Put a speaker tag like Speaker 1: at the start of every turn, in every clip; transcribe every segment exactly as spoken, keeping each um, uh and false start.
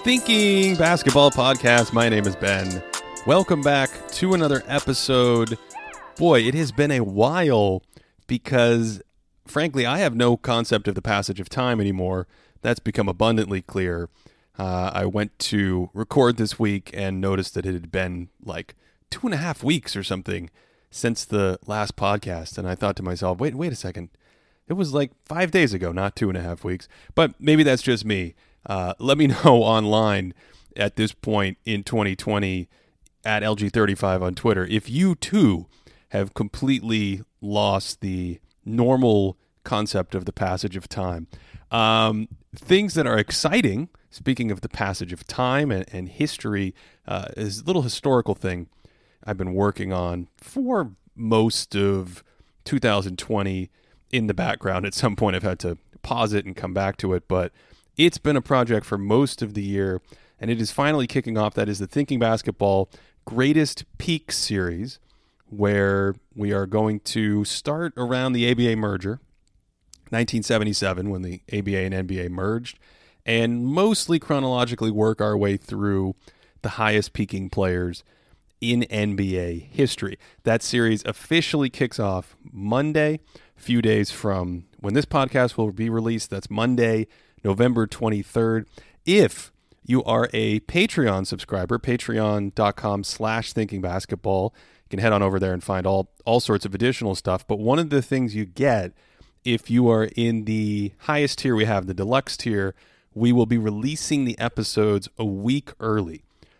Speaker 1: Thinking Basketball Podcast. My name is Ben. Welcome back to another episode. Boy, it has been a while because, frankly, I have no concept of the passage of time anymore. That's become abundantly clear. Uh, I went to record this week and noticed that it had been like two and a half weeks or something since the last podcast. And I thought to myself, wait, wait a second. It was like five days ago, not two and a half weeks. But maybe that's just me. Uh, let me know online at this point in twenty twenty at L G thirty-five on Twitter if you too have completely lost the normal concept of the passage of time. Um, things that are exciting, speaking of the passage of time and, and history, uh, is a little historical thing I've been working on for most of two thousand twenty in the background. At some point I've had to pause it and come back to it, but it's been a project for most of the year, and it is finally kicking off. That is the Thinking Basketball Greatest Peak Series, where we are going to start around the A B A merger, nineteen seventy-seven, when the A B A and N B A merged, and mostly chronologically work our way through the highest peaking players in N B A history. That series officially kicks off Monday, a few days from when this podcast will be released. That's Monday, November twenty-third. If you are a Patreon subscriber, patreon.com slash thinking basketball, you can head on over there and find all, all sorts of additional stuff. But one of the things you get if you are in the highest tier we have, the deluxe tier, we will be releasing the episodes a week early.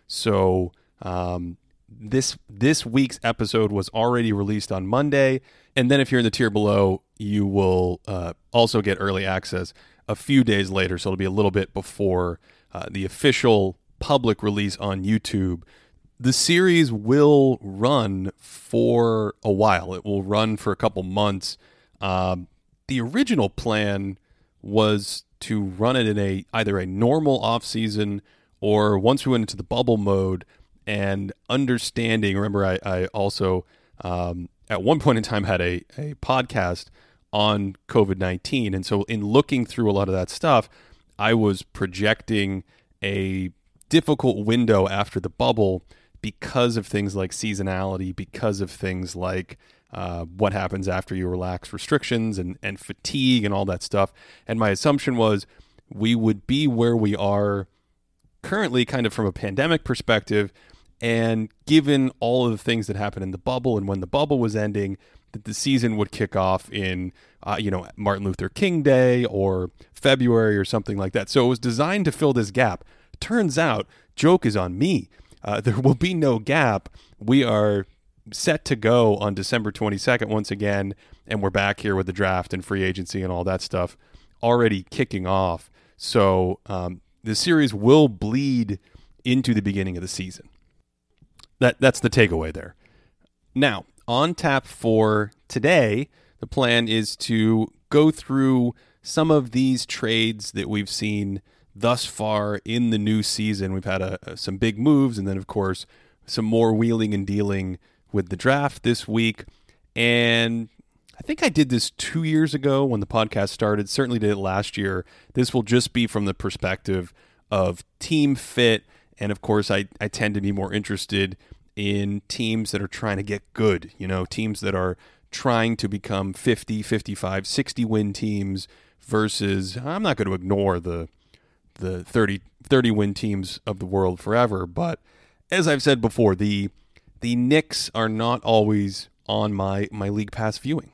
Speaker 1: So um, this this week's episode was already released on Monday. And then if you're in the tier below, you will uh, also get early access a few days later, so it'll be a little bit before uh, the official public release on YouTube. The series will run for a while. It will run for a couple months. Um, the original plan was to run it in a either a normal off-season or once we went into the bubble mode and understanding. Remember, I, I also um, at one point in time had a, a podcast on covid nineteen. And so in looking through a lot of that stuff, I was projecting a difficult window after the bubble because of things like seasonality, because of things like uh, what happens after you relax restrictions and, and fatigue and all that stuff. And my assumption was we would be where we are currently kind of from a pandemic perspective. And given all of the things that happened in the bubble and when the bubble was ending, that the season would kick off in, uh, you know, Martin Luther King Day or February or something like that. So it was designed to fill this gap. Turns out, joke is on me. Uh, there will be no gap. We are set to go on December twenty-second once again, and we're back here with the draft and free agency and all that stuff already kicking off. So um, the series will bleed into the beginning of the season. That That's the takeaway there. Now, on tap for today, the plan is to go through some of these trades that we've seen thus far in the new season. We've had a, a, some big moves, and then, of course, some more wheeling and dealing with the draft this week. And I think I did this two years ago when the podcast started. Certainly did it last year. This will just be from the perspective of team fit. And, of course, I, I tend to be more interested in teams that are trying to get good, you know, teams that are trying to become fifty, fifty-five, sixty win teams versus, I'm not going to ignore the the thirty, thirty win teams of the world forever, but as I've said before, the the Knicks are not always on my, my League Pass viewing.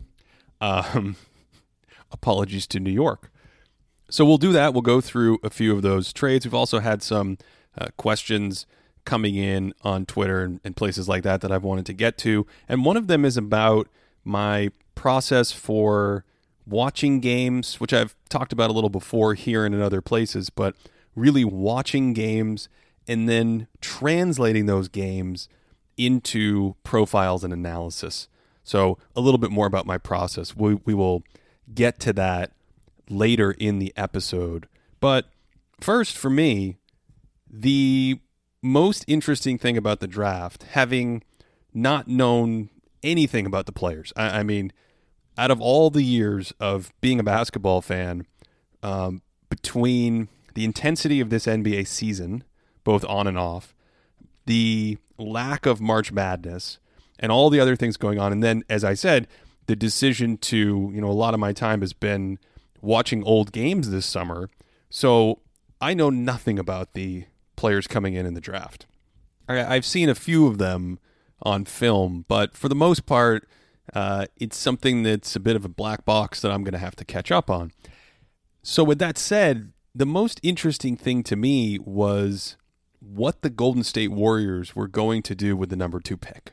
Speaker 1: Um, apologies to New York. So we'll do that. We'll go through a few of those trades. We've also had some uh, questions coming in on Twitter and, and places like that that I've wanted to get to. And one of them is about my process for watching games, which I've talked about a little before here and in other places, but really watching games and then translating those games into profiles and analysis. So a little bit more about my process. We, we will get to that later in the episode. But first, for me, the most interesting thing about the draft, having not known anything about the players. I, I mean, out of all the years of being a basketball fan, um, between the intensity of this N B A season, both on and off, the lack of March Madness, and all the other things going on. And then, as I said, the decision to, you know, a lot of my time has been watching old games this summer. So I know nothing about the players coming in in the draft. I, I've seen a few of them on film, but for the most part, uh, it's something that's a bit of a black box that I'm going to have to catch up on. So with that said, the most interesting thing to me was what the Golden State Warriors were going to do with the number two pick.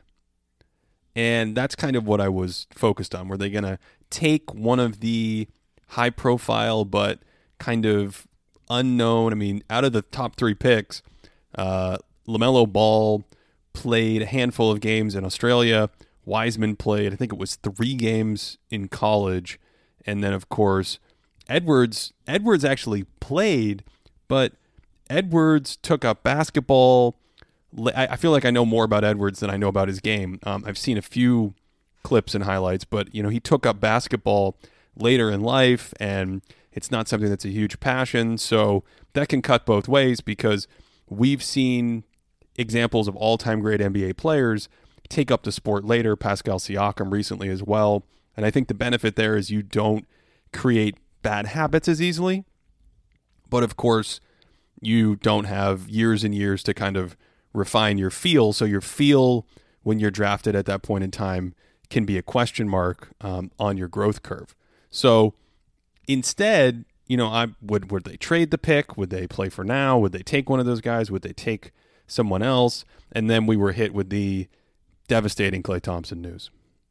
Speaker 1: And that's kind of what I was focused on. Were they going to take one of the high profile but kind of unknown, I mean, out of the top three picks, uh, LaMelo Ball played a handful of games in Australia. Wiseman played, I think it was three games in college. And then, of course, Edwards Edwards actually played, but Edwards took up basketball. I feel like I know more about Edwards than I know about his game. Um, I've seen a few clips and highlights, but you know, he took up basketball later in life, and it's not something that's a huge passion. So that can cut both ways, because we've seen examples of all-time great N B A players take up the sport later. Pascal Siakam recently as well. And I think the benefit there is you don't create bad habits as easily. But of course, you don't have years and years to kind of refine your feel. So your feel when you're drafted at that point in time can be a question mark um, on your growth curve. So instead, you know, I would would they trade the pick? Would they play for now? Would they take one of those guys? Would they take someone else? And then we were hit with the devastating Klay Thompson news.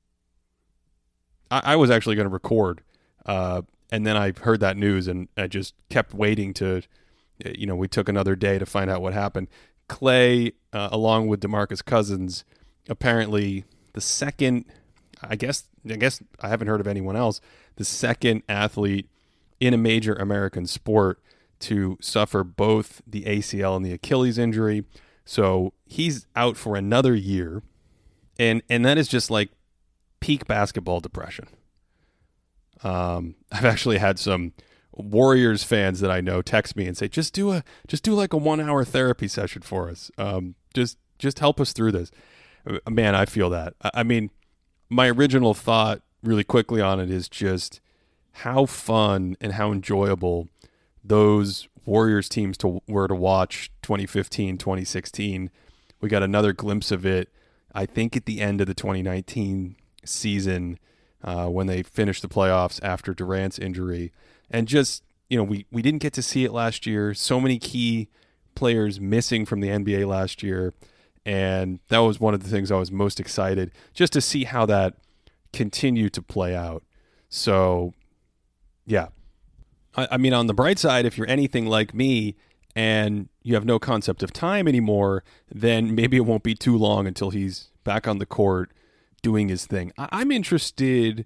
Speaker 1: I, I was actually going to record, uh, and then I heard that news, and I just kept waiting to, you know, we took another day to find out what happened. Klay, uh, along with DeMarcus Cousins, apparently the second, I guess, I guess I haven't heard of anyone else, the second athlete in a major American sport to suffer both the A C L and the Achilles injury. So he's out for another year. And and that is just like peak basketball depression. Um, I've actually had some Warriors fans that I know text me and say, just do a just do like a one hour therapy session for us. Um, just just help us through this. Man, I feel that. I mean, my original thought really quickly on it is just how fun and how enjoyable those Warriors teams to, were to watch twenty fifteen, twenty sixteen. We got another glimpse of it, I think, at the end of the twenty nineteen season uh, when they finished the playoffs after Durant's injury. And just, you know, we, we didn't get to see it last year. So many key players missing from the N B A last year. And that was one of the things I was most excited just to see how that continued to play out. So, yeah. I, I mean, on the bright side, if you're anything like me and you have no concept of time anymore, then maybe it won't be too long until he's back on the court doing his thing. I, I'm interested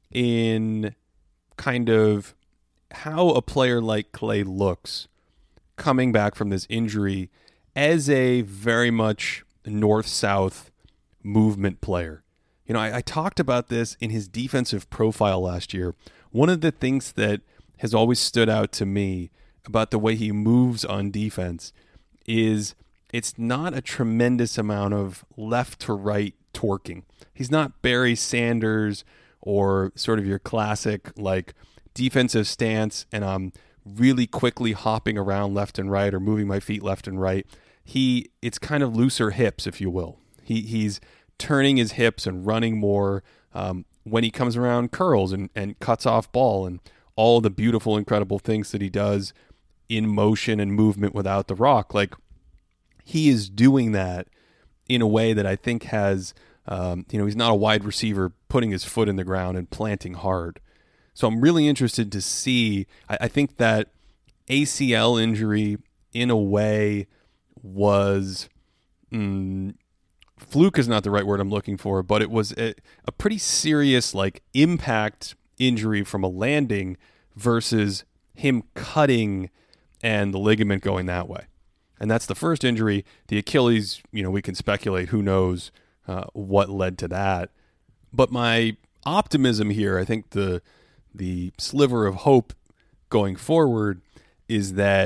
Speaker 1: in kind of how a player like Klay looks coming back from this injury as a very much north-south movement player. You know, I, I talked about this in his defensive profile last year. One of the things that has always stood out to me about the way he moves on defense is it's not a tremendous amount of left to right torquing. He's not Barry Sanders or sort of your classic like defensive stance and I'm really quickly hopping around left and right or moving my feet left and right. He it's kind of looser hips, if you will. He he's turning his hips and running more. Um, when he comes around, curls and, and cuts off ball and all the beautiful, incredible things that he does in motion and movement without the rock. Like, he is doing that in a way that I think has, um, you know, he's not a wide receiver putting his foot in the ground and planting hard. So I'm really interested to see. I, I think that A C L injury, in a way, was mm, fluke is not the right word I'm looking for, but it was a, a pretty serious like impact injury from a landing versus him cutting and the ligament going that way. And that's the first injury. The Achilles, you know, we can speculate. Who knows uh, what led to that? But my optimism here, I think the the sliver of hope going forward is that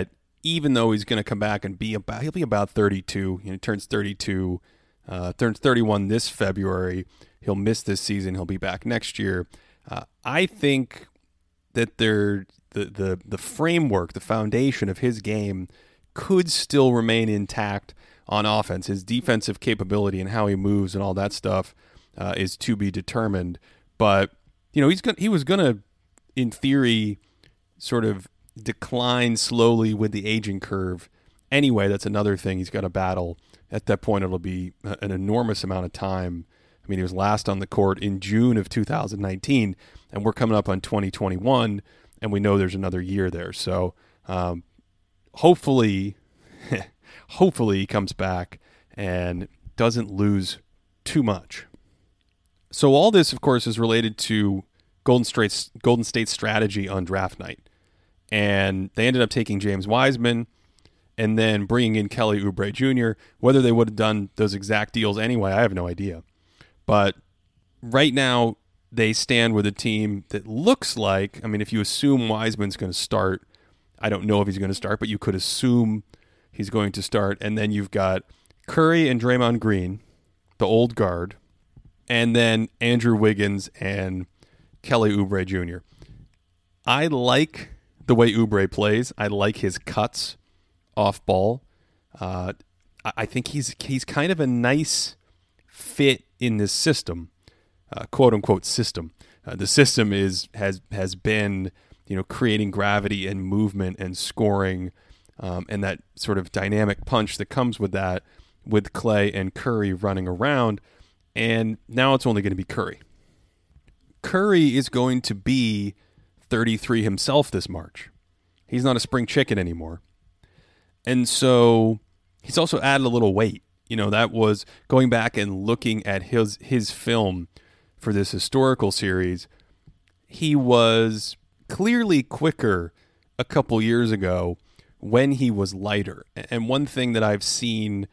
Speaker 1: even though he's going to come back and be about, he'll be about thirty-two. You know, he turns thirty-two, uh, turns thirty-one this February. He'll miss this season. He'll be back next year. Uh, I think that they're, the, the, the framework, the foundation of his game could still remain intact on offense. His defensive capability and how he moves and all that stuff uh, is to be determined. But, you know, he's gonna, he was going to, in theory, sort of decline slowly with the aging curve. Anyway, that's another thing he's got to battle. At that point, it'll be an enormous amount of time. I mean, he was last on the court in June of two thousand nineteen, and we're coming up on twenty twenty-one, and we know there's another year there. So um, hopefully, hopefully he comes back and doesn't lose too much. So all this, of course, is related to Golden State's, Golden State's strategy on draft night. And they ended up taking James Wiseman and then bringing in Kelly Oubre Junior Whether they would have done those exact deals anyway, I have no idea. But right now, they stand with a team that looks like, I mean, if you assume Wiseman's going to start, I don't know if he's going to start, but you could assume he's going to start. And then you've got Curry and Draymond Green, the old guard, and then Andrew Wiggins and Kelly Oubre Junior I like the way Oubre plays. I like his cuts off ball. Uh, I think he's he's kind of a nice fit in this system, uh, quote unquote system. Uh, the system is has has been you know creating gravity and movement and scoring, um, and that sort of dynamic punch that comes with that, with Clay and Curry running around, and now it's only going to be Curry. Curry is going to be thirty-three himself this March. He's not a spring chicken anymore. And so he's also added a little weight. You know, that was going back and looking at his his film for this historical series. He was clearly quicker a couple years ago when he was lighter. And one thing that I've seen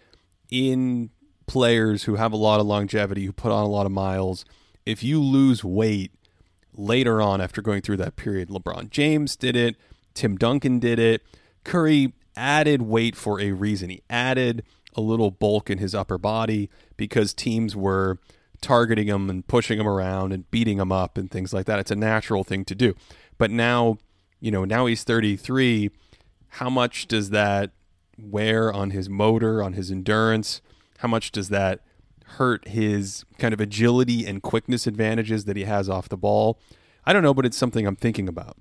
Speaker 1: in players who have a lot of longevity, who put on a lot of miles, if you lose weight later on after going through that period, LeBron James did it, Tim Duncan did it, Curry added weight for a reason. He added a little bulk in his upper body because teams were targeting him and pushing him around and beating him up and things like that. It's a natural thing to do. But now, you know, now he's thirty-three. How much does that wear on his motor, on his endurance? How much does that hurt his kind of agility and quickness advantages that he has off the ball? I don't know, but it's something I'm thinking about.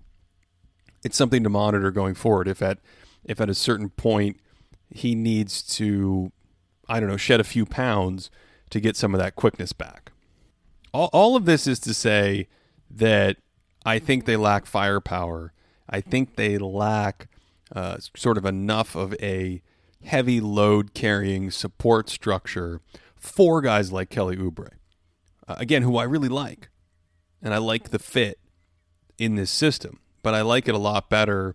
Speaker 1: It's something to monitor going forward. If at if at a certain point he needs to, I don't know, shed a few pounds to get some of that quickness back. All, all of this is to say that I think they lack firepower. I think they lack uh, sort of enough of a heavy load carrying support structure for guys like Kelly Oubre. Uh, again, who I really like. And I like the fit in this system. But I like it a lot better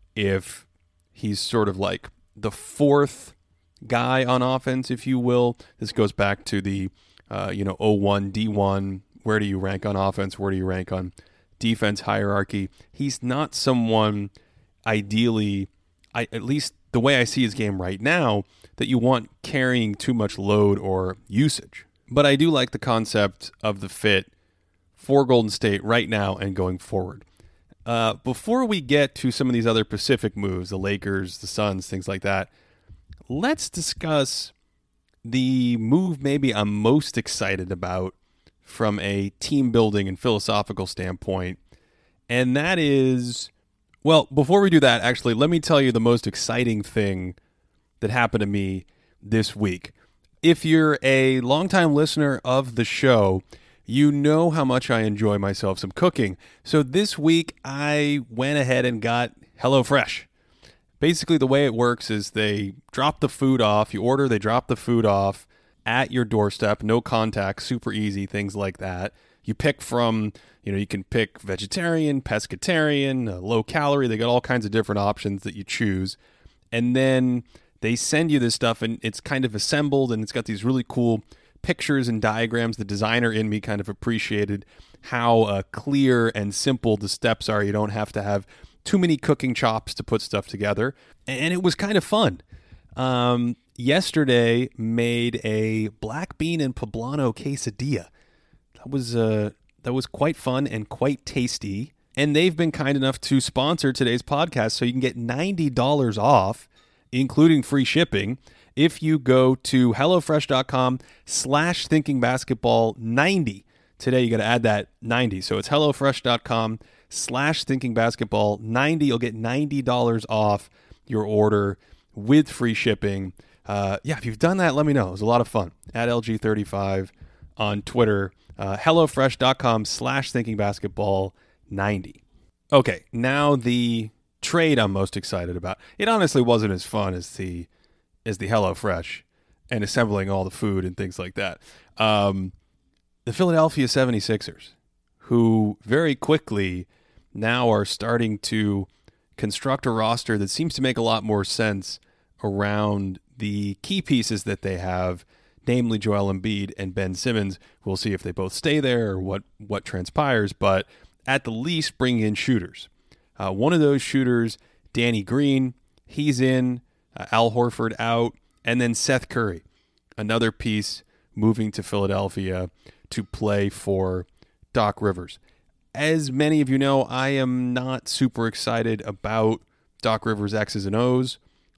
Speaker 1: if he's sort of like the fourth guy on offense, if you will. This goes back to the, uh, you know, O one, D one. Where do you rank on offense? Where do you rank on defense hierarchy? He's not someone, ideally, I at least the way I see his game right now, that you want carrying too much load or usage. But I do like the concept of the fit for Golden State right now and going forward. Uh, before we get to some of these other Pacific moves, the Lakers, the Suns, things like that, let's discuss the move maybe I'm most excited about from a team building and philosophical standpoint. And that is, well, before we do that, actually, let me tell you the most exciting thing that happened to me this week. If you're a longtime listener of the show, you know how much I enjoy myself some cooking. So this week, I went ahead and got HelloFresh. Basically, the way it works is they drop the food off. You order, they drop the food off at your doorstep. No contact, super easy, things like that. You pick from, you know, you can pick vegetarian, pescatarian, uh, low calorie. They got all kinds of different options that you choose. And then they send you this stuff, and it's kind of assembled, and it's got these really cool pictures and diagrams. The designer in me kind of appreciated how uh, clear and simple the steps are. You don't have to have too many cooking chops to put stuff together, and it was kind of fun. Um, yesterday made a black bean and poblano quesadilla. That was uh, that was quite fun and quite tasty. And they've been kind enough to sponsor today's podcast, so you can get ninety dollars off, including free shipping, if you go to HelloFresh.com slash ThinkingBasketball90. Today, you got to add that ninety. So it's HelloFresh.com slash ThinkingBasketball90. You'll get ninety dollars off your order with free shipping. Uh, yeah, if you've done that, let me know. It was a lot of fun. At L G thirty-five on Twitter. Uh, HelloFresh.com slash ThinkingBasketball90. Okay, now the trade I'm most excited about. It honestly wasn't as fun as the as the HelloFresh and assembling all the food and things like that. Um, the Philadelphia seventy-sixers, who very quickly now are starting to construct a roster that seems to make a lot more sense around the key pieces that they have, namely Joel Embiid and Ben Simmons. We'll see if they both stay there or what, what transpires, but at the least bring in shooters. Uh, one of those shooters, Danny Green, he's in, uh, Al Horford out, and then Seth Curry, another piece moving to Philadelphia to play for Doc Rivers. As many of you know, I am not super excited about Doc Rivers' X's and O's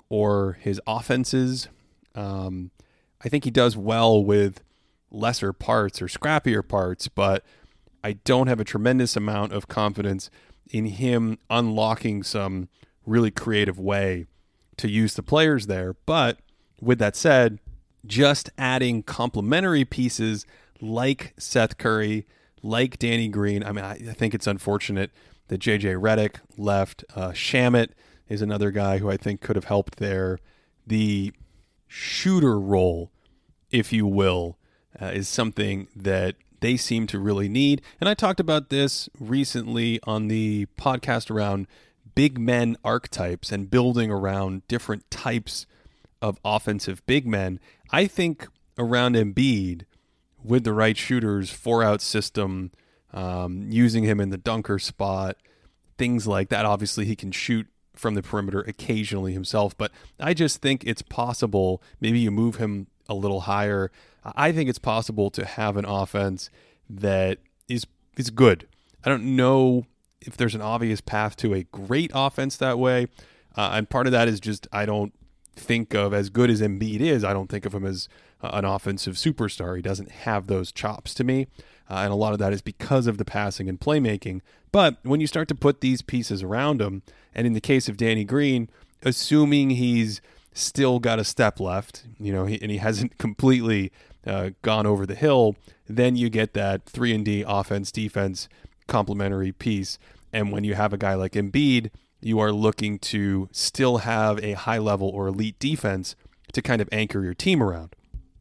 Speaker 1: or his offenses. Um, I think he does well with lesser parts or scrappier parts, but I don't have a tremendous amount of confidence in him unlocking some really creative way to use the players there. But with that said, just adding complementary pieces like Seth Curry, like Danny Green. I mean, I think it's unfortunate that J J Redick left. Uh, Shamet is another guy who I think could have helped there. The shooter role, if you will, uh, is something that they seem to really need. And I talked about this recently on the podcast around big men archetypes and building around different types of offensive big men. I think around Embiid, with the right shooters, four-out system, um, using him in the dunker spot, things like that. Obviously, he can shoot from the perimeter occasionally himself, but I just think it's possible, maybe you move him a little higher. I think it's possible to have an offense that is is good. I don't know if there's an obvious path to a great offense that way, uh, and part of that is just I don't think of, as good as Embiid is, I don't think of him as uh, an offensive superstar. He doesn't have those chops to me, uh, and a lot of that is because of the passing and playmaking. But when you start to put these pieces around him, and in the case of Danny Green, assuming he's still got a step left, you know, he, and he hasn't completely uh, gone over the hill, then you get that three and D offense, defense, complementary piece. And when you have a guy like Embiid, you are looking to still have a high level or elite defense to kind of anchor your team around.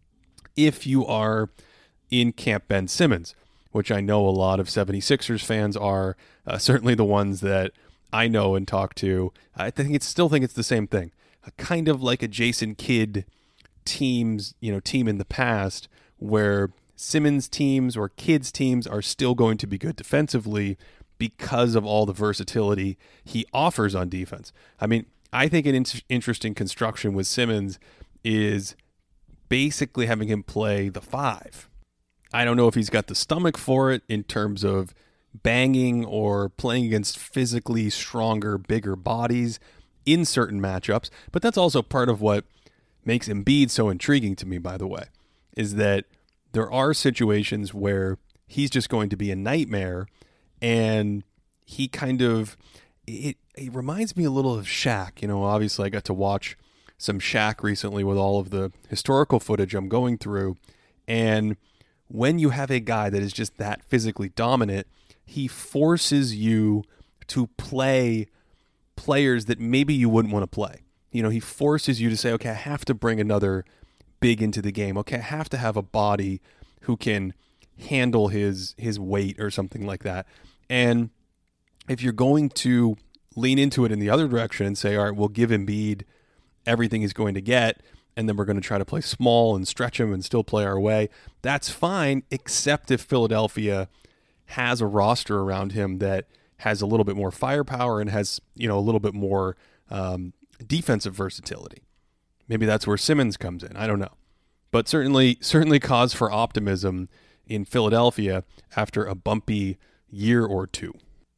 Speaker 1: If you are in Camp Ben Simmons, which I know a lot of seventy-sixers fans are, uh, certainly the ones that I know and talk to, I think it's still think it's the same thing. Uh, kind of like a Jason Kidd teams, you know, team in the past, where Simmons teams or Kidd's teams are still going to be good defensively because of all the versatility he offers on defense. I mean, I think an in- interesting construction with Simmons is basically having him play the five. I don't know if he's got the stomach for it in terms of banging or playing against physically stronger, bigger bodies in certain matchups, but that's also part of what makes Embiid so intriguing to me, by the way, is that there are situations where he's just going to be a nightmare, and he kind of, it, it reminds me a little of Shaq. You know, obviously I got to watch some Shaq recently with all of the historical footage I'm going through, and when you have a guy that is just that physically dominant, he forces you to play players that maybe you wouldn't want to play. You know, he forces you to say, okay, I have to bring another big into the game. Okay, I have to have a body who can handle his his weight or something like that. And if you're going to lean into it in the other direction and say, all right, we'll give Embiid everything he's going to get, and then we're going to try to play small and stretch him and still play our way, that's fine, except if Philadelphia has a roster around him that has a little bit more firepower and has, you know, a little bit more um, defensive versatility. Maybe that's where Simmons comes in. I don't know. But certainly, certainly cause for optimism in Philadelphia after a bumpy year or two.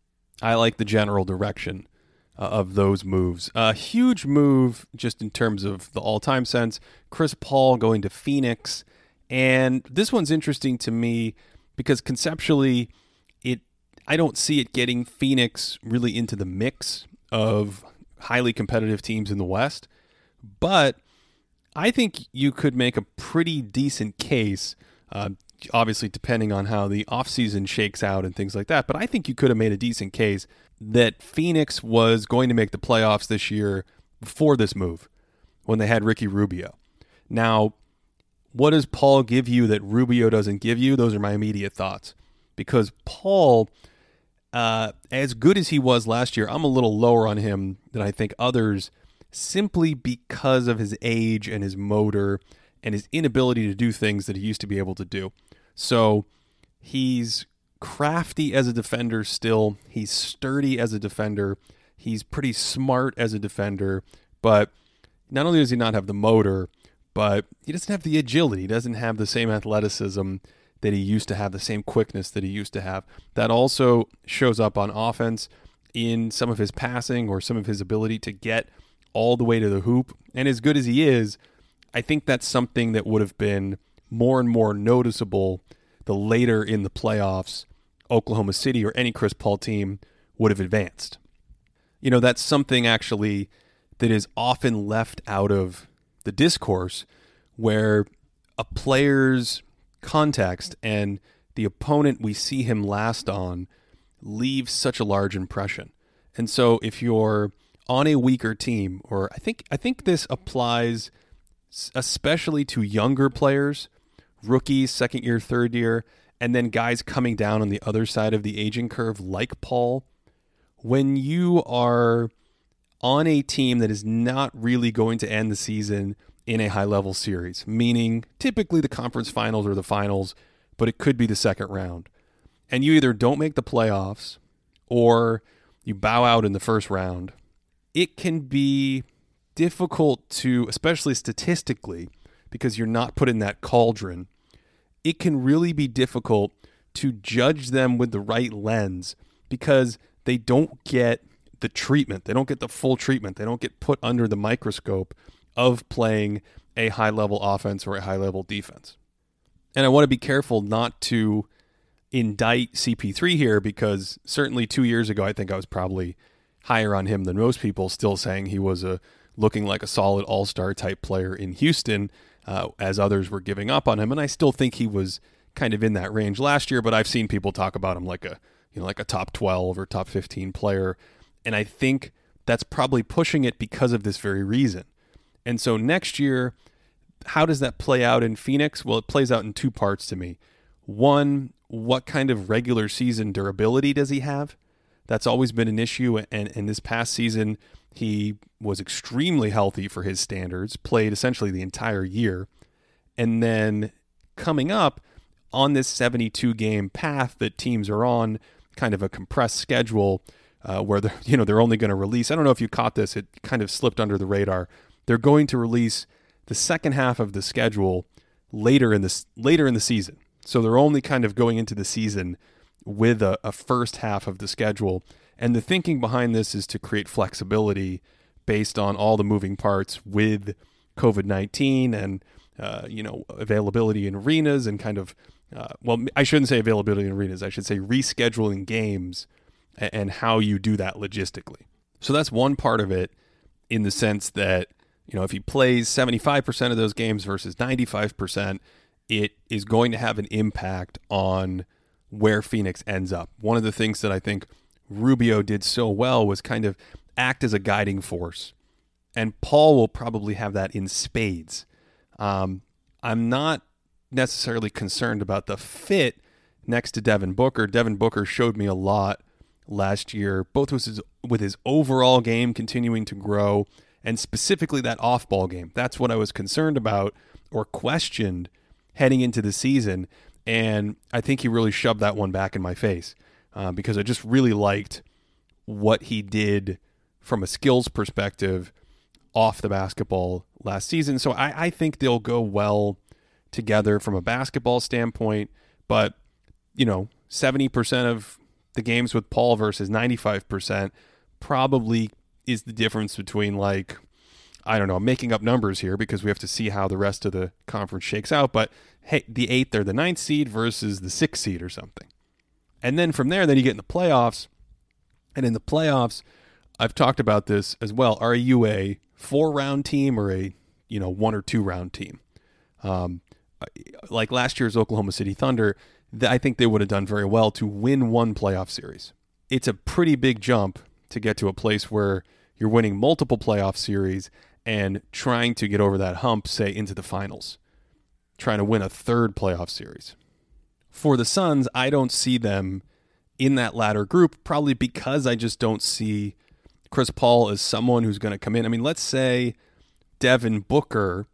Speaker 1: I like the general direction uh, of those moves. A huge move just in terms of the all-time sense, Chris Paul going to Phoenix. And this one's interesting to me because conceptually, it I don't see it getting Phoenix really into the mix of highly competitive teams in the West. But I think you could make a pretty decent case, uh, obviously depending on how the offseason shakes out and things like that. But I think you could have made a decent case that Phoenix was going to make the playoffs this year before this move, when they had Ricky Rubio. Now, what does Paul give you that Rubio doesn't give you? Those are my immediate thoughts. Because Paul, uh, as good as he was last year, I'm a little lower on him than I think others, simply because of his age and his motor and his inability to do things that he used to be able to do. So he's crafty as a defender still. He's sturdy as a defender. He's pretty smart as a defender. But not only does he not have the motor, but he doesn't have the agility. He doesn't have the same athleticism that he used to have, the same quickness that he used to have. That also shows up on offense in some of his passing or some of his ability to get all the way to the hoop. And as good as he is, I think that's something that would have been more and more noticeable the later in the playoffs Oklahoma City or any Chris Paul team would have advanced. You know, that's something actually that is often left out of the discourse, where a player's context and the opponent we see him last on leaves such a large impression. And so if you're on a weaker team, or I think I think this applies especially to younger players, rookies, second year, third year, and then guys coming down on the other side of the aging curve like Paul. When you are on a team that is not really going to end the season in a high-level series, meaning typically the conference finals or the finals, but it could be the second round, and you either don't make the playoffs or you bow out in the first round, it can be difficult to, especially statistically, because you're not put in that cauldron, it can really be difficult to judge them with the right lens because they don't get the treatment. They don't get the full treatment. They don't get put under the microscope of playing a high-level offense or a high-level defense. And I want to be careful not to indict C P three here, because certainly two years ago, I think I was probably higher on him than most people, still saying he was a looking like a solid all-star type player in Houston, uh, as others were giving up on him. And I still think he was kind of in that range last year, but I've seen people talk about him like a, you know, like a top twelve or top fifteen player. And I think that's probably pushing it because of this very reason. And so next year, how does that play out in Phoenix? Well, it plays out in two parts to me. One, what kind of regular season durability does he have? That's always been an issue. And, and this past season, he was extremely healthy for his standards, played essentially the entire year. And then coming up on this seventy-two game path that teams are on, kind of a compressed schedule, uh, where they're, you know, they're only going to release, I don't know if you caught this, it kind of slipped under the radar. They're going to release the second half of the schedule later in the, later in the season. So they're only kind of going into the season with a, a first half of the schedule. And the thinking behind this is to create flexibility based on all the moving parts with covid nineteen and, uh, you know, availability in arenas and kind of, uh, well, I shouldn't say availability in arenas. I should say rescheduling games and, and how you do that logistically. So that's one part of it, in the sense that, you know, if he plays seventy-five percent of those games versus ninety-five percent, it is going to have an impact on where Phoenix ends up. One of the things that I think Rubio did so well was kind of act as a guiding force. And Paul will probably have that in spades. Um, I'm not necessarily concerned about the fit next to Devin Booker. Devin Booker showed me a lot last year, both with his, with his overall game continuing to grow, and specifically that off-ball game. That's what I was concerned about or questioned heading into the season. And I think he really shoved that one back in my face uh, because I just really liked what he did from a skills perspective off the basketball last season. So I, I think they'll go well together from a basketball standpoint, but, you know, seventy percent of the games with Paul versus ninety-five percent probably is the difference between, like, I don't know, I'm making up numbers here because we have to see how the rest of the conference shakes out, but hey, the eighth or the ninth seed versus the sixth seed or something. And then from there, then you get in the playoffs, and in the playoffs, I've talked about this as well. Are you a four-round team or a, you know, one or two-round team? Um, like last year's Oklahoma City Thunder, I think they would have done very well to win one playoff series. It's a pretty big jump to get to a place where you're winning multiple playoff series and trying to get over that hump, say, into the finals, trying to win a third playoff series. For the Suns, I don't see them in that latter group, probably because I just don't see Chris Paul as someone who's going to come in. I mean, let's say Devin Booker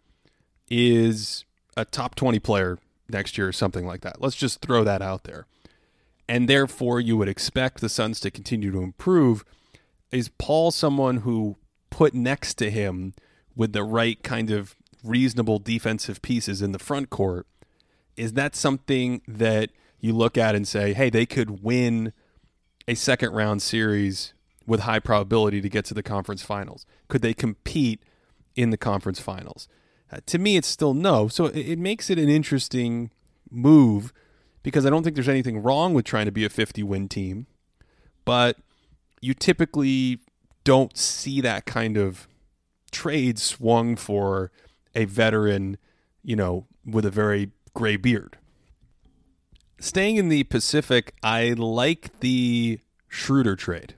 Speaker 1: is a top twenty player next year or something like that. Let's just throw that out there. And therefore, you would expect the Suns to continue to improve. Is Paul someone who, put next to him with the right kind of reasonable defensive pieces in the front court, is that something that you look at and say, hey, they could win a second round series with high probability to get to the conference finals? Could they compete in the conference finals? Uh, to me, it's still no. So it, it makes it an interesting move because I don't think there's anything wrong with trying to be a fifty-win team, but you typically don't see that kind of trade swung for a veteran, you know, with a very gray beard. Staying in the Pacific, I like the Schroeder trade.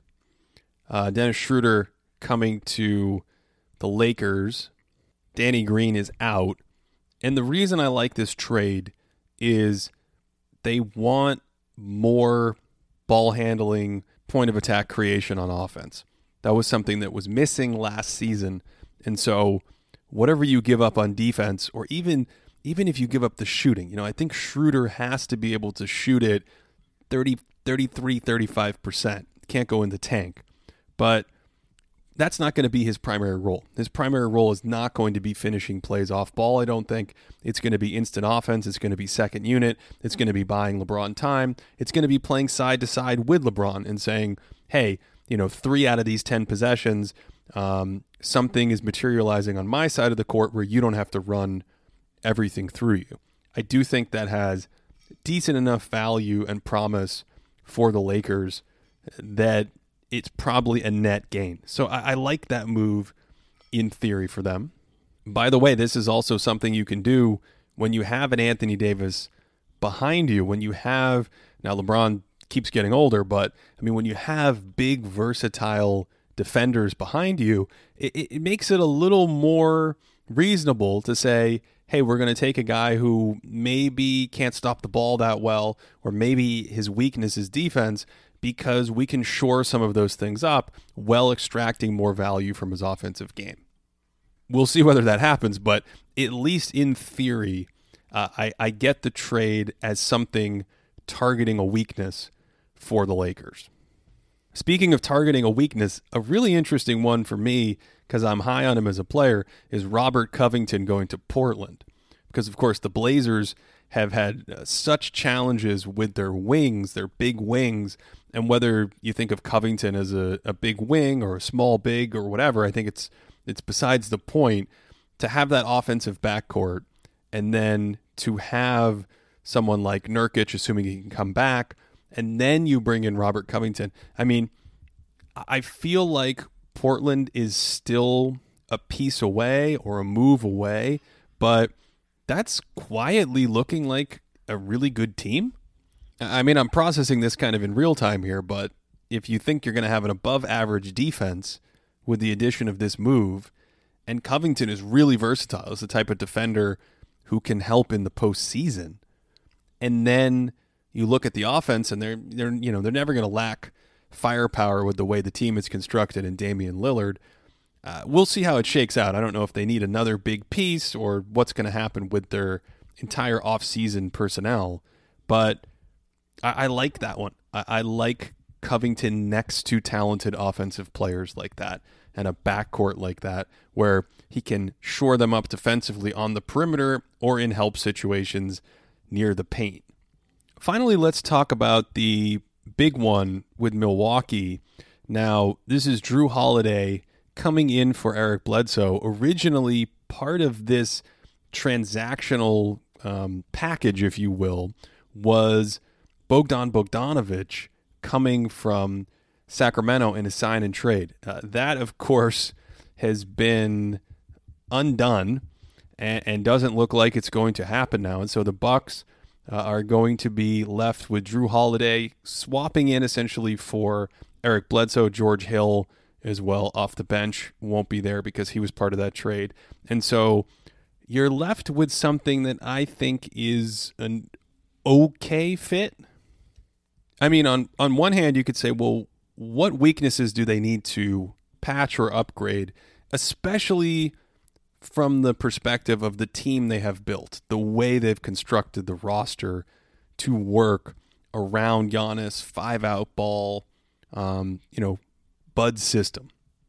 Speaker 1: Uh, Dennis Schroeder coming to the Lakers. Danny Green is out. And the reason I like this trade is they want more ball handling, point of attack creation on offense. That was something that was missing last season. And so whatever you give up on defense, or even even if you give up the shooting, you know, I think Schroeder has to be able to shoot it thirty, thirty-three, thirty-five percent. Can't go in the tank. But that's not going to be his primary role. His primary role is not going to be finishing plays off ball, I don't think. It's going to be instant offense. It's going to be second unit. It's going to be buying LeBron time. It's going to be playing side to side with LeBron and saying, hey, you know, three out of these ten possessions, um, something is materializing on my side of the court where you don't have to run everything through you. I do think that has decent enough value and promise for the Lakers that it's probably a net gain. So I, I like that move in theory for them. By the way, this is also something you can do when you have an Anthony Davis behind you, when you have, now LeBron keeps getting older, but I mean, when you have big, versatile defenders behind you, it, it makes it a little more reasonable to say, hey, we're going to take a guy who maybe can't stop the ball that well, or maybe his weakness is defense, because we can shore some of those things up while extracting more value from his offensive game. We'll see whether that happens, but at least in theory, uh, I, I get the trade as something targeting a weakness for the Lakers. Speaking of targeting a weakness, a really interesting one for me, because I'm high on him as a player, is Robert Covington going to Portland. Because, of course, the Blazers have had uh, such challenges with their wings, their big wings, and whether you think of Covington as a, a big wing or a small big or whatever, I think it's it's besides the point. To have that offensive backcourt and then to have someone like Nurkic, assuming he can come back, and then you bring in Robert Covington. I mean, I feel like Portland is still a piece away or a move away, but that's quietly looking like a really good team. I mean, I'm processing this kind of in real time here, but if you think you're going to have an above average defense with the addition of this move, and Covington is really versatile, is the type of defender who can help in the postseason, and then you look at the offense and they're, they're you know, they're never going to lack firepower with the way the team is constructed and Damian Lillard. Uh, we'll see how it shakes out. I don't know if they need another big piece or what's going to happen with their entire offseason personnel, but I, I like that one. I, I like Covington next to talented offensive players like that and a backcourt like that where he can shore them up defensively on the perimeter or in help situations near the paint. Finally, let's talk about the big one with Milwaukee. Now, this is Jrue Holiday coming in for Eric Bledsoe, originally part of this transactional um, package, if you will, was Bogdan Bogdanovic coming from Sacramento in a sign and trade. Uh, that, of course, has been undone and, and doesn't look like it's going to happen now. And so the Bucks uh, are going to be left with Jrue Holiday swapping in essentially for Eric Bledsoe. George Hill as well off the bench won't be there because he was part of that trade. And so you're left with something that I think is an okay fit. I mean, on, on one hand, you could say, well, what weaknesses do they need to patch or upgrade, especially from the perspective of the team they have built, the way they've constructed the roster to work around Giannis, five-out ball, um, you know, Bud system.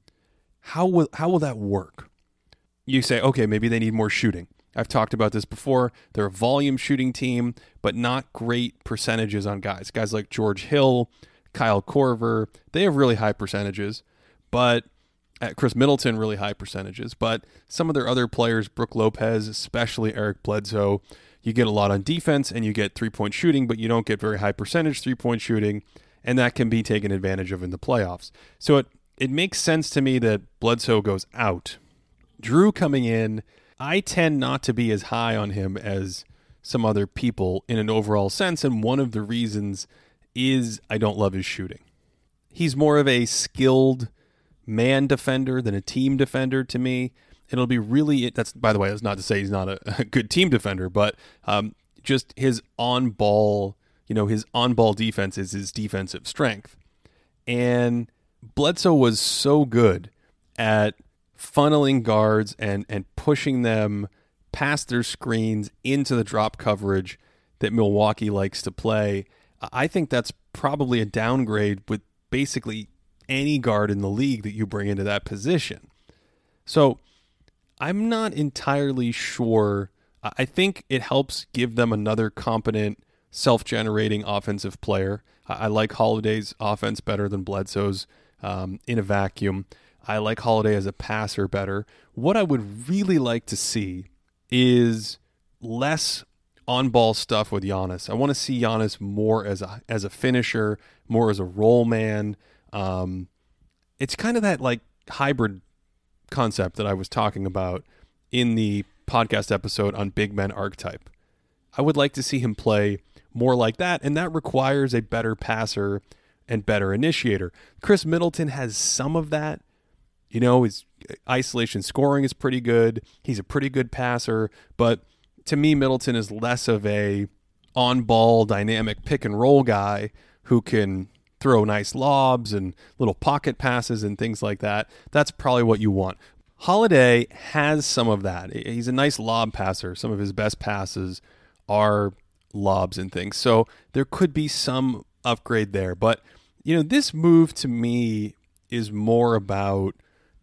Speaker 1: How will how will that work? You say, okay, maybe they need more shooting. I've talked about this before. They're a volume shooting team, but not great percentages on guys. Guys like George Hill, Kyle Korver, they have really high percentages, but uh, Chris Middleton, really high percentages. But some of their other players, Brook Lopez, especially Eric Bledsoe, you get a lot on defense and you get three-point shooting, but you don't get very high percentage three-point shooting, and that can be taken advantage of in the playoffs. So it, it makes sense to me that Bledsoe goes out. Jrue coming in, I tend not to be as high on him as some other people in an overall sense, and one of the reasons is I don't love his shooting. He's more of a skilled man defender than a team defender to me. It'll be really, that's by the way, that's not to say he's not a, a good team defender, but um, just his on-ball, you know, his on-ball defense is his defensive strength. And Bledsoe was so good at funneling guards and and pushing them past their screens into the drop coverage that Milwaukee likes to play. I think that's probably a downgrade with basically any guard in the league that you bring into that position. So I'm not entirely sure. I think it helps give them another competent, self-generating offensive player. I like Holiday's offense better than Bledsoe's um, in a vacuum. I like Holiday as a passer better. What I would really like to see is less on-ball stuff with Giannis. I want to see Giannis more as a as a finisher, more as a roll man. Um, it's kind of that like hybrid concept that I was talking about in the podcast episode on Big Men Archetype. I would like to see him play more like that, and that requires a better passer and better initiator. Chris Middleton has some of that. You know, his isolation scoring is pretty good. He's a pretty good passer. But to me, Middleton is less of a on-ball dynamic pick-and-roll guy who can throw nice lobs and little pocket passes and things like that. That's probably what you want. Holiday has some of that. He's a nice lob passer. Some of his best passes are lobs and things. So there could be some upgrade there. But, you know, this move to me is more about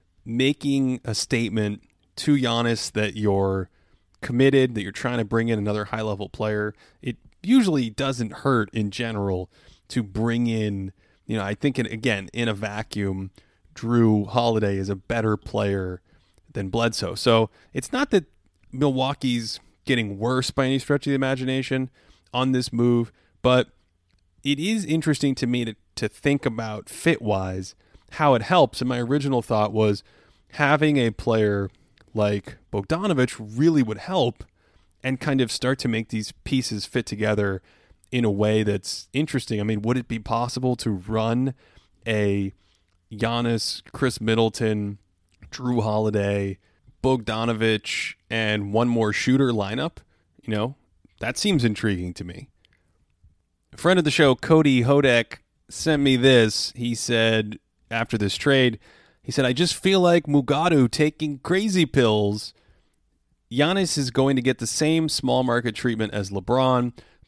Speaker 1: making a statement to Giannis that you're committed, that you're trying to bring in another high-level player. It usually doesn't hurt in general to bring in, you know, I think, in, again, in a vacuum, Jrue Holiday is a better player than Bledsoe. So it's not that Milwaukee's getting worse by any stretch of the imagination on this move, but it is interesting to me to, to think about fit-wise how it helps. And my original thought was having a player like Bogdanovic really would help and kind of start to make these pieces fit together in a way that's interesting. I mean, would it be possible to run a Giannis, Chris Middleton, Jrue Holiday, Bogdanovic, and one more shooter lineup? You know, that seems intriguing to me. A friend of the show, Cody Hodek, sent me this. He said, after this trade, he said, I just feel like Mugatu taking crazy pills. Giannis is going to get the same small market treatment as LeBron.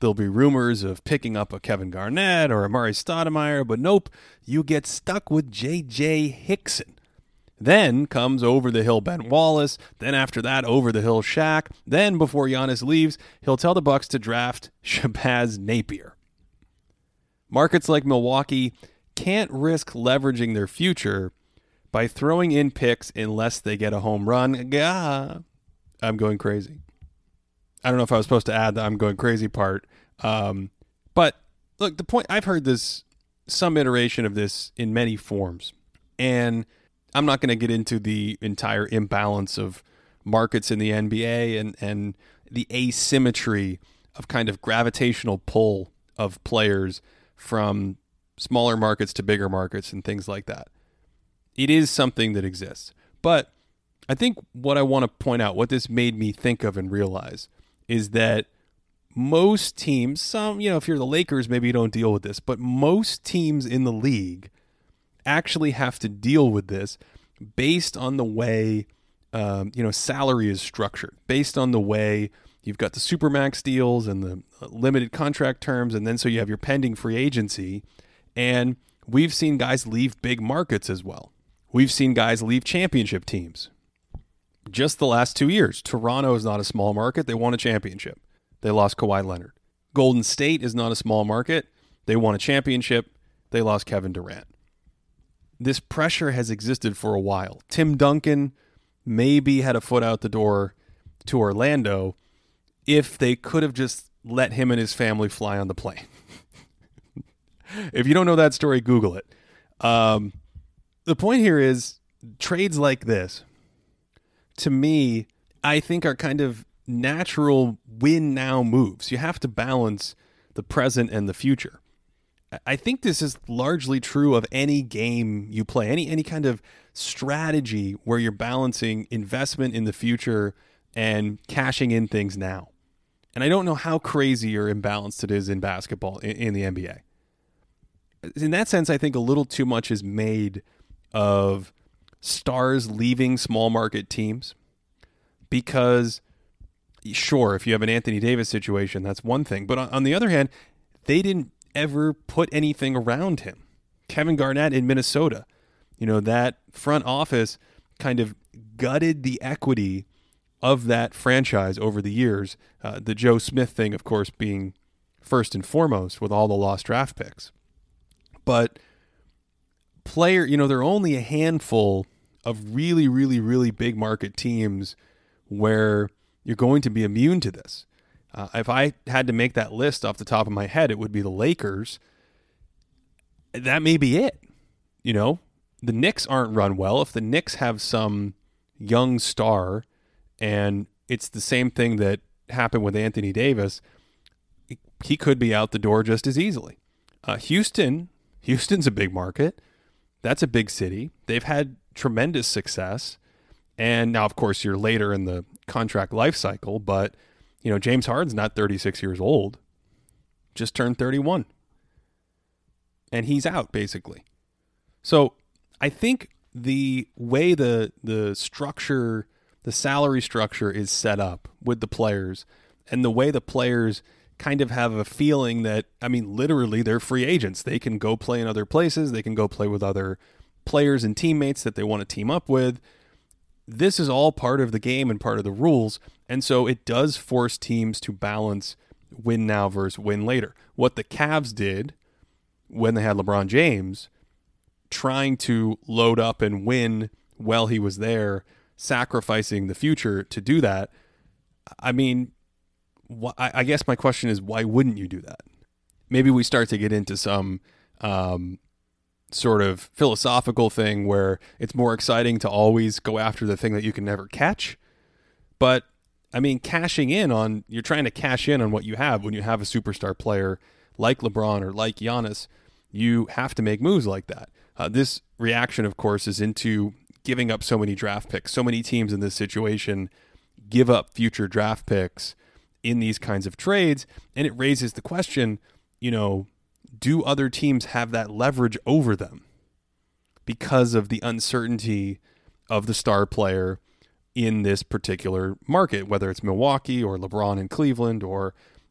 Speaker 1: there'll be rumors of picking up a Kevin Garnett or a Amari Stoudemire, but nope, you get stuck with J J Hickson. Then comes over the hill Ben Wallace. Then after that, over the hill Shaq. Then before Giannis leaves, he'll tell the Bucks to draft Shabazz Napier. Markets like Milwaukee can't risk leveraging their future by throwing in picks unless they get a home run. Gah, I'm going crazy. I don't know if I was supposed to add the I'm going crazy part. Um, but look, the point, I've heard this, some iteration of this in many forms. And I'm not going to get into the entire imbalance of markets in the N B A and, and the asymmetry of kind of gravitational pull of players from smaller markets to bigger markets and things like that. It is something that exists. But I think what I want to point out, what this made me think of and realize, is that most teams, some, you know, if you're the Lakers, maybe you don't deal with this, but most teams in the league actually have to deal with this based on the way, um, you know, salary is structured, based on the way you've got the Supermax deals and the limited contract terms, and then so you have your pending free agency, and we've seen guys leave big markets as well. We've seen guys leave championship teams. Just the last two years, Toronto is not a small market. They won a championship. They lost Kawhi Leonard. Golden State is not a small market. They won a championship. They lost Kevin Durant. This pressure has existed for a while. Tim Duncan maybe had a foot out the door to Orlando if they could have just let him and his family fly on the plane. If you don't know that story, Google it. Um, the point here is trades like this, to me, I think are kind of natural win now moves. You have to balance the present and the future. I think this is largely true of any game you play, any any kind of strategy where you're balancing investment in the future and cashing in things now. And I don't know how crazy or imbalanced it is in basketball in, in the N B A. In that sense, I think a little too much is made of stars leaving small market teams because, sure, if you have an Anthony Davis situation, that's one thing. But on, on the other hand, they didn't ever put anything around him. Kevin Garnett in Minnesota, you know, that front office kind of gutted the equity of that franchise over the years. Uh, the Joe Smith thing, of course, being first and foremost with all the lost draft picks. But player, you know, there are only a handful of really, really, really big market teams where you're going to be immune to this. Uh, if I had to make that list off the top of my head, it would be the Lakers. That may be it. You know, the Knicks aren't run well. If the Knicks have some young star, and it's the same thing that happened with Anthony Davis, he could be out the door just as easily. Uh, Houston, Houston's a big market. That's a big city. They've had tremendous success. And now, of course, you're later in the contract life cycle, but you know, James Harden's not thirty-six years old, just turned thirty-one. And he's out, basically. So I think the way the the structure, the salary structure is set up with the players, and the way the players kind of have a feeling that, I mean, literally they're free agents. They can go play in other places. They can go play with other players and teammates that they want to team up with. This is all part of the game and part of the rules. And so it does force teams to balance win now versus win later. What the Cavs did when they had LeBron James, trying to load up and win while he was there, sacrificing the future to do that. I mean, wh- I guess my question is, why wouldn't you do that? Maybe we start to get into some um, sort of philosophical thing where it's more exciting to always go after the thing that you can never catch. But I mean, cashing in on, you're trying to cash in on what you have when you have a superstar player like LeBron or like Giannis. You have to make moves like that. Uh, this reaction, of course, is into giving up so many draft picks. So many teams in this situation give up future draft picks in these kinds of trades. And it raises the question, you know, do other teams have that leverage over them because of the uncertainty of the star player in this particular market, whether it's Milwaukee or LeBron in Cleveland or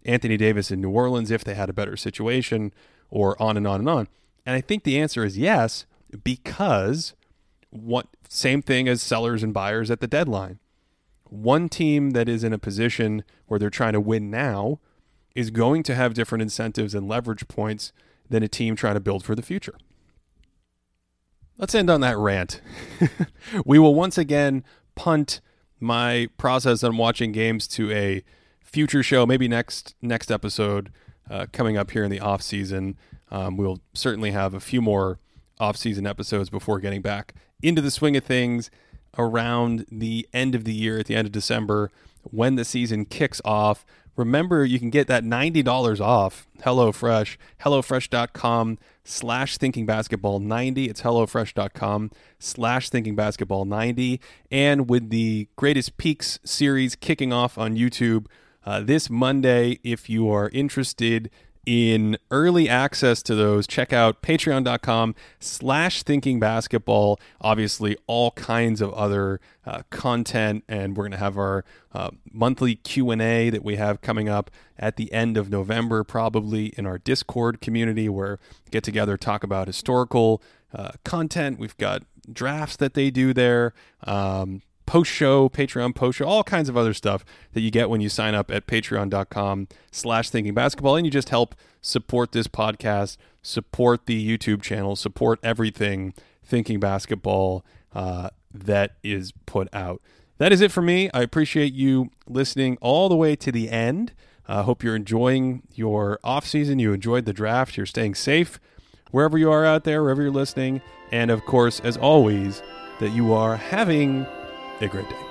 Speaker 1: Anthony Davis in New Orleans if they had a better situation, or on and on and on. And I think the answer is yes, because what same thing as sellers and buyers at the deadline. One team that is in a position where they're trying to win now is going to have different incentives and leverage points than a team trying to build for the future. Let's end on that rant. We will once again punt my process on watching games to a future show, maybe next next episode uh, coming up here in the off season. Um, we'll certainly have a few more off season episodes before getting back into the swing of things around the end of the year, at the end of December, when the season kicks off. Remember, you can get that ninety dollars off HelloFresh, HelloFresh.com slash ThinkingBasketball90. It's HelloFresh.com slash ThinkingBasketball90. And with the Greatest Peaks series kicking off on YouTube uh, this Monday, if you are interested in early access to those, check out patreon.com slash thinking basketball. Obviously, all kinds of other uh, content, and we're going to have our uh, monthly Q and A that we have coming up at the end of November, probably in our Discord community, where we get together, talk about historical uh, content. We've got drafts that they do there, um, post-show, Patreon post-show, all kinds of other stuff that you get when you sign up at patreon.com slash thinking basketball. And you just help support this podcast, support the YouTube channel, support everything Thinking Basketball uh, that is put out. That is it for me. I appreciate you listening all the way to the end. I uh, hope you're enjoying your off-season. You enjoyed the draft. You're staying safe wherever you are out there, wherever you're listening. And, of course, as always, that you are having a great day.